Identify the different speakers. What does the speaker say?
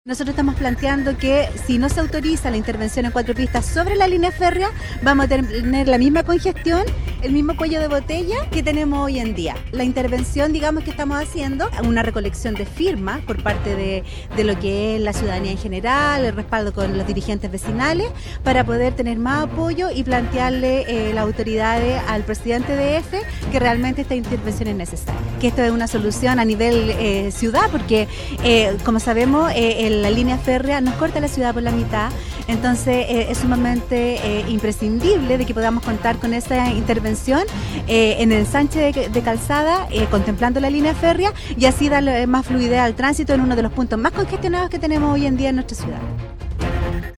Speaker 1: Nosotros estamos planteando que si no se autoriza la intervención en 4 pistas sobre la línea férrea, vamos a tener la misma congestión, el mismo cuello de botella que tenemos hoy en día. La intervención, digamos, que estamos haciendo, una recolección de firmas por parte de lo que es la ciudadanía en general, el respaldo con los dirigentes vecinales, para poder tener más apoyo y plantearle las autoridades al presidente de EFE que realmente esta intervención es necesaria. Que esto es una solución a nivel ciudad, porque como sabemos, la línea férrea nos corta la ciudad por la mitad, entonces es sumamente imprescindible de que podamos contar con esa intervención en el ensanche de calzada, contemplando la línea férrea y así darle más fluidez al tránsito en uno de los puntos más congestionados que tenemos hoy en día en nuestra ciudad.